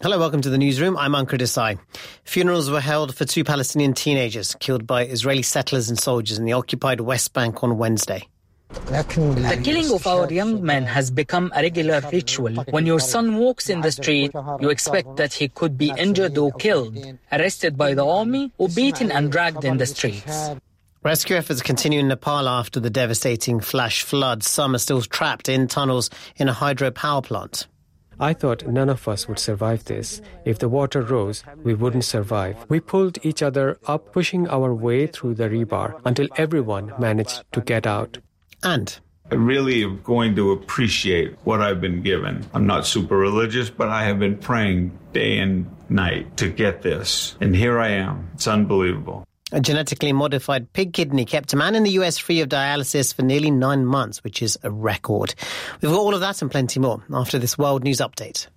Hello, welcome to the newsroom. I'm Ankur Desai. Funerals were held for 2 Palestinian teenagers killed by Israeli settlers and soldiers in the occupied West Bank on Wednesday. The killing of our young men has become a regular ritual. When your son walks in the street, you expect that he could be injured or killed, arrested by the army, or beaten and dragged in the streets. Rescue efforts continue in Nepal after the devastating flash floods. Some are still trapped in tunnels in a hydropower plant. I thought none of us would survive this. If the water rose, we wouldn't survive. We pulled each other up, pushing our way through the rebar until everyone managed to get out. And I really am going to appreciate what I've been given. I'm not super religious, but I have been praying day and night to get this. And here I am. It's unbelievable. A genetically modified pig kidney kept a man in the US free of dialysis for nearly 9 months, which is a record. We've got all of that and plenty more after this World News Update.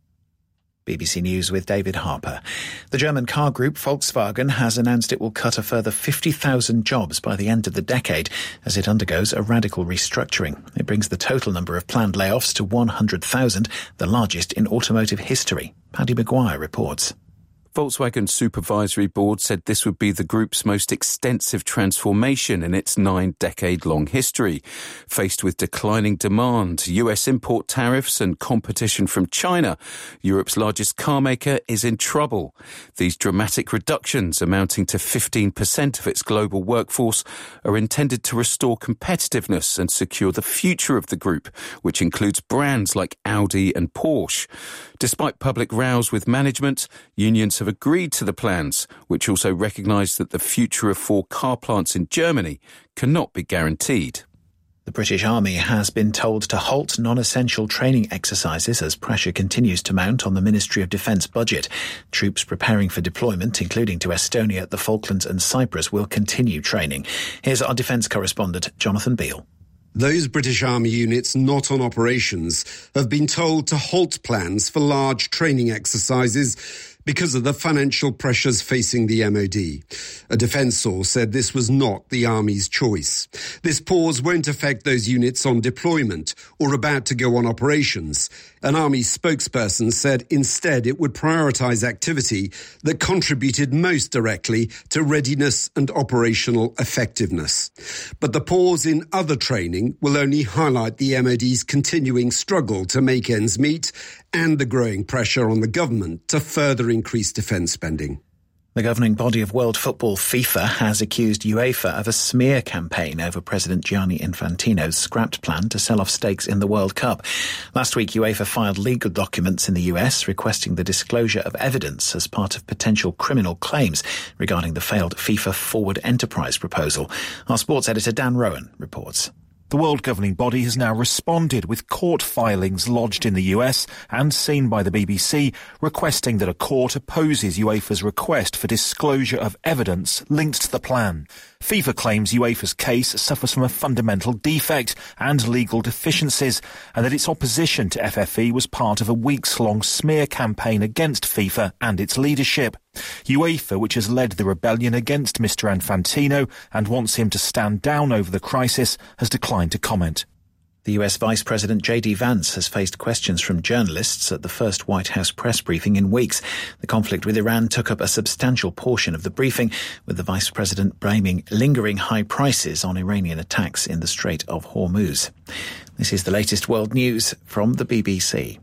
BBC News with David Harper. The German car group Volkswagen has announced it will cut a further 50,000 jobs by the end of the decade as it undergoes a radical restructuring. It brings the total number of planned layoffs to 100,000, the largest in automotive history. Paddy Maguire reports. Volkswagen's supervisory board said this would be the group's most extensive transformation in its 9-decade-long history. Faced with declining demand, US import tariffs and competition from China, Europe's largest car maker is in trouble. These dramatic reductions, amounting to 15% of its global workforce, are intended to restore competitiveness and secure the future of the group, which includes brands like Audi and Porsche. Despite public rows with management, unions have agreed to the plans, which also recognise that the future of 4 car plants in Germany cannot be guaranteed. The British Army has been told to halt non-essential training exercises as pressure continues to mount on the Ministry of Defence budget. Troops preparing for deployment, including to Estonia, the Falklands and Cyprus, will continue training. Here's our defence correspondent, Jonathan Beale. Those British Army units not on operations have been told to halt plans for large training exercises because of the financial pressures facing the MOD. A defence source said this was not the Army's choice. This pause won't affect those units on deployment or about to go on operations. An Army spokesperson said instead it would prioritise activity that contributed most directly to readiness and operational effectiveness. But the pause in other training will only highlight the MOD's continuing struggle to make ends meet and the growing pressure on the government to further increase defence spending. The governing body of world football, FIFA, has accused UEFA of a smear campaign over President Gianni Infantino's scrapped plan to sell off stakes in the World Cup. Last week, UEFA filed legal documents in the US requesting the disclosure of evidence as part of potential criminal claims regarding the failed FIFA Forward Enterprise proposal. Our sports editor Dan Rowan reports. The world governing body has now responded with court filings lodged in the US and seen by the BBC requesting that a court opposes UEFA's request for disclosure of evidence linked to the plan. FIFA claims UEFA's case suffers from a fundamental defect and legal deficiencies and that its opposition to FFE was part of a weeks-long smear campaign against FIFA and its leadership. UEFA, which has led the rebellion against Mr. Infantino and wants him to stand down over the crisis, has declined to comment. The US Vice President J.D. Vance has faced questions from journalists at the first White House press briefing in weeks. The conflict with Iran took up a substantial portion of the briefing, with the Vice President blaming lingering high prices on Iranian attacks in the Strait of Hormuz. This is the latest world news from the BBC.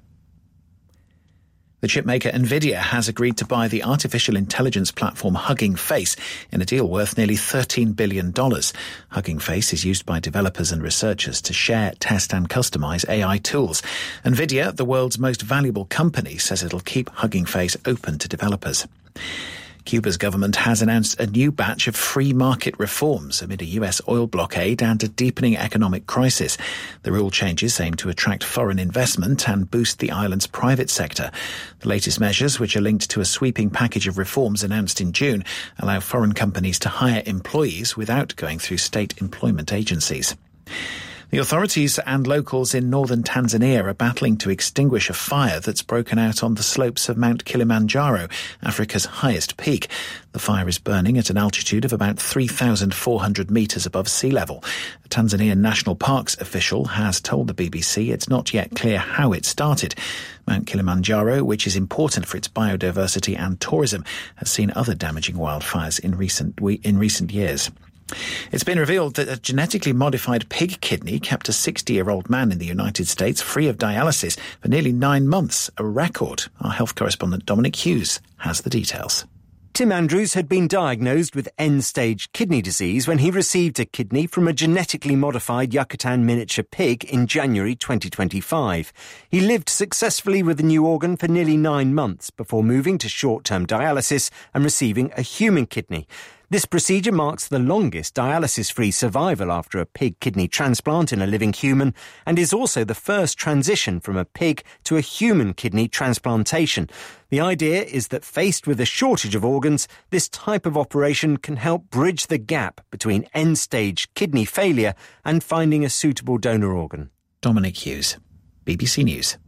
The chipmaker Nvidia has agreed to buy the artificial intelligence platform Hugging Face in a deal worth nearly $13 billion. Hugging Face is used by developers and researchers to share, test and customize AI tools. Nvidia, the world's most valuable company, says it'll keep Hugging Face open to developers. Cuba's government has announced a new batch of free market reforms amid a US oil blockade and a deepening economic crisis. The rule changes aim to attract foreign investment and boost the island's private sector. The latest measures, which are linked to a sweeping package of reforms announced in June, allow foreign companies to hire employees without going through state employment agencies. The authorities and locals in northern Tanzania are battling to extinguish a fire that's broken out on the slopes of Mount Kilimanjaro, Africa's highest peak. The fire is burning at an altitude of about 3,400 metres above sea level. A Tanzanian National Parks official has told the BBC it's not yet clear how it started. Mount Kilimanjaro, which is important for its biodiversity and tourism, has seen other damaging wildfires in recent years. It's been revealed that a genetically modified pig kidney kept a 60-year-old man in the United States free of dialysis for nearly 9 months, a record. Our health correspondent Dominic Hughes has the details. Tim Andrews had been diagnosed with end-stage kidney disease when he received a kidney from a genetically modified Yucatan miniature pig in January 2025. He lived successfully with the new organ for nearly 9 months before moving to short-term dialysis and receiving a human kidney. This procedure marks the longest dialysis-free survival after a pig kidney transplant in a living human and is also the first transition from a pig to a human kidney transplantation. The idea is that faced with a shortage of organs, this type of operation can help bridge the gap between end-stage kidney failure and finding a suitable donor organ. Dominic Hughes, BBC News.